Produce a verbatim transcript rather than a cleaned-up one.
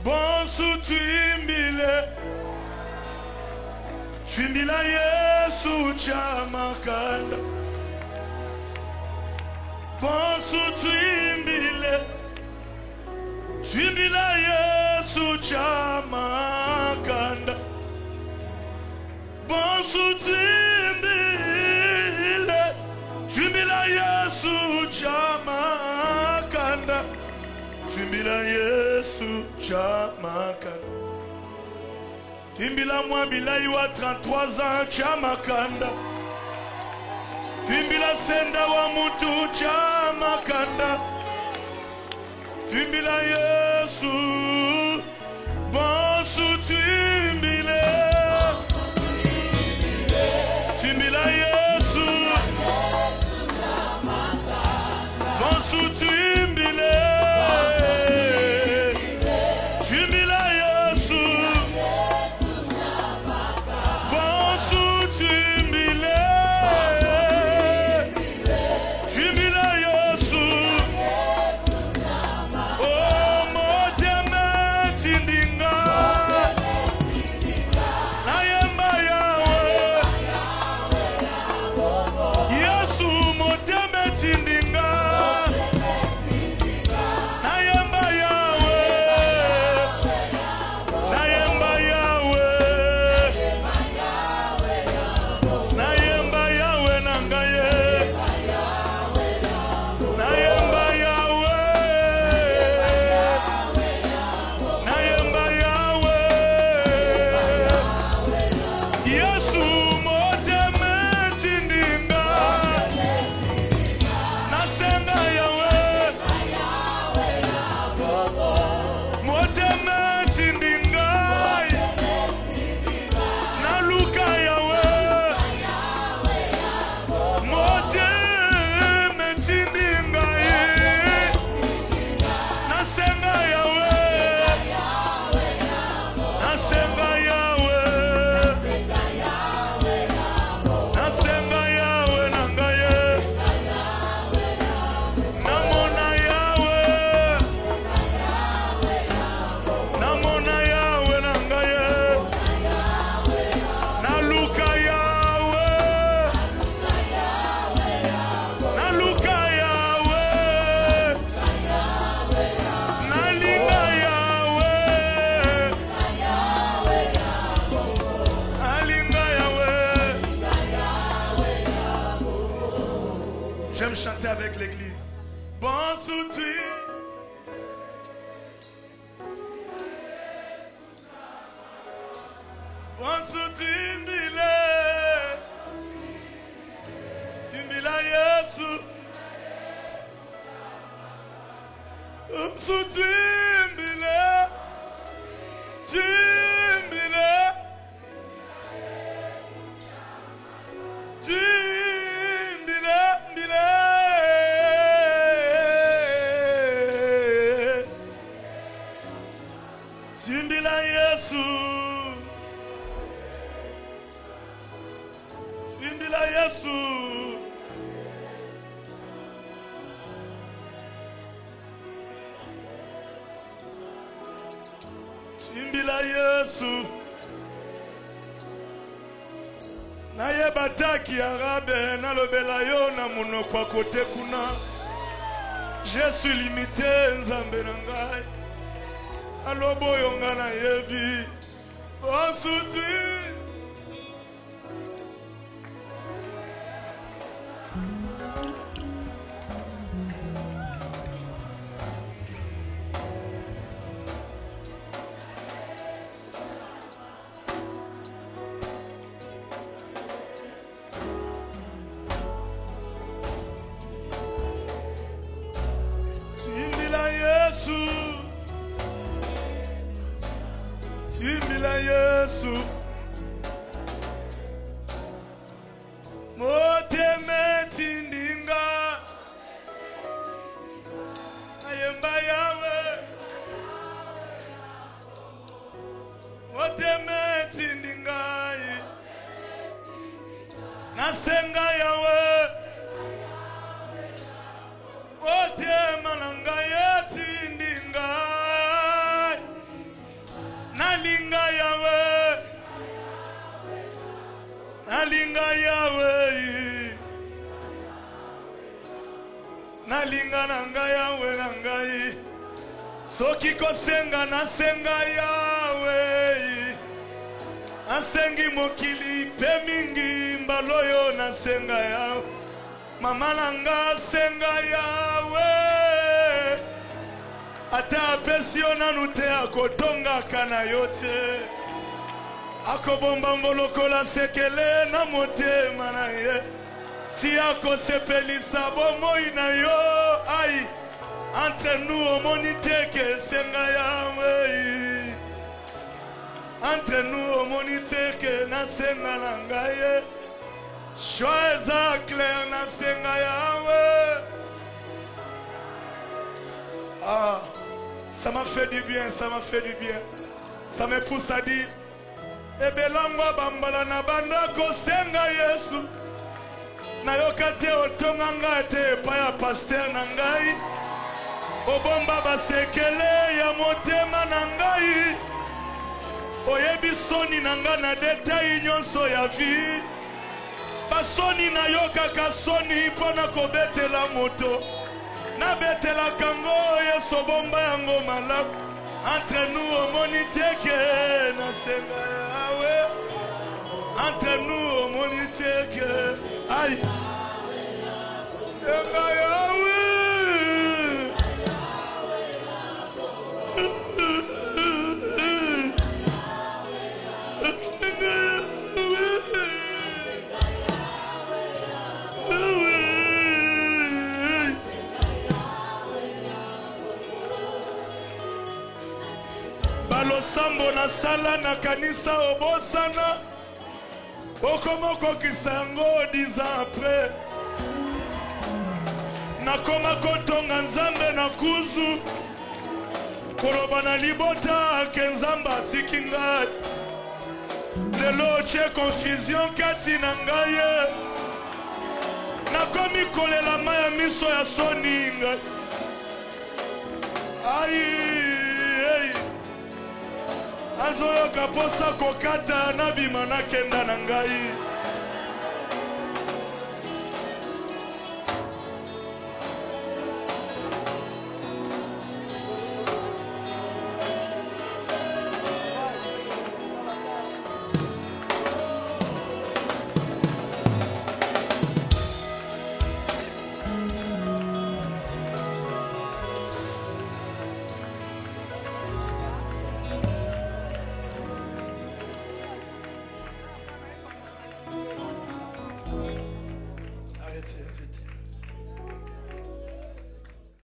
bonsu twimbile twimbila Yesu chamakanda bonsu twimbile twimbila Yesu chamakanda bonsu twimbile twimbila Yesu chamakanda twimbila Yesu chamakanda twimbila mwambila iwa trente-trois ans chamakanda twimbila senda wa mutu chamakanda twimbila Yesu bonsu twimbile twimbila Yesu bonsu twimbile twimbila Yesu bonsu twimbile twimbila Yesu oh motema tindinga nayemba yawe Yesu motema tindinga nayemba yawe nayemba yawe nayemba yawe nangaye nayemba yawe nayemba yawe Yesu motema tindinga nasenga yawe motema tindinga naluka yawe motema tindinga nasenga yawe nasenga yawe nasenga yawe nangaye namona yawe namona yawe nangaye naluka yawe naluka yawe nalinga yawe alinga yawe. J'aime chanter avec l'église. Bonsoir tu bonsoir twimbile twimbila Yesu bonsoir twimbile twimbile twimbile mbile twimbila Yesu twimbila Yesu twimbila Yesu naye bataki arabe nalobela yo na monoko kote kuna je suis limité nzambe na ngai alobo yo nga na yebi bonsuti twimbila Yesu twimbila Yesu motema tindinga ayemba yawe motema tindinga nasenga yawe motema nanga yetindinga nalinga yawe nalinga na ngai yawe na ngai soki kosenga nasenga yawe asengi mokili pe mingi mbaloyo nasenga yawe mama na nga senga yawe ata apesi yo nanu te akotongaka na yo te akobomba ngolokola sekele na motema na ye ti akosepelisa bomoi na yo ai entre nous omoni te ke senga yawe entre nous omoni te ke nasenga na ngai choix eza clair nasenga yawe. Ah, ça m'a fait du bien, ça m'a fait du bien. Ça me pousse à dire ebelangwa bambala na banda kosenga Yesu nayoka te otonga ngai te epai ya paster na ngai obomba basekele ya motema na ngai oyebi soni na ngai na detai nyonso ya vi basoni nayokaka soni mpona kobetela moto nabetelaka ngo Yesu obomba yango malamu entre nous omoni teke nasenga yawe entre nous omoni teke ai senga yawe balosambo na sala na kanisa obosana okoma kokisa yango dix ans après nakoma kotonga nzambe na kuzu koloba na libota ake nzambe atiki ngai lelo otie confusion kati na ngai nakomi kolela mai ya miso ya soni ngai ai azoyoka posa kokata nabima nakenda na ngai Arrêtez, arrêtez.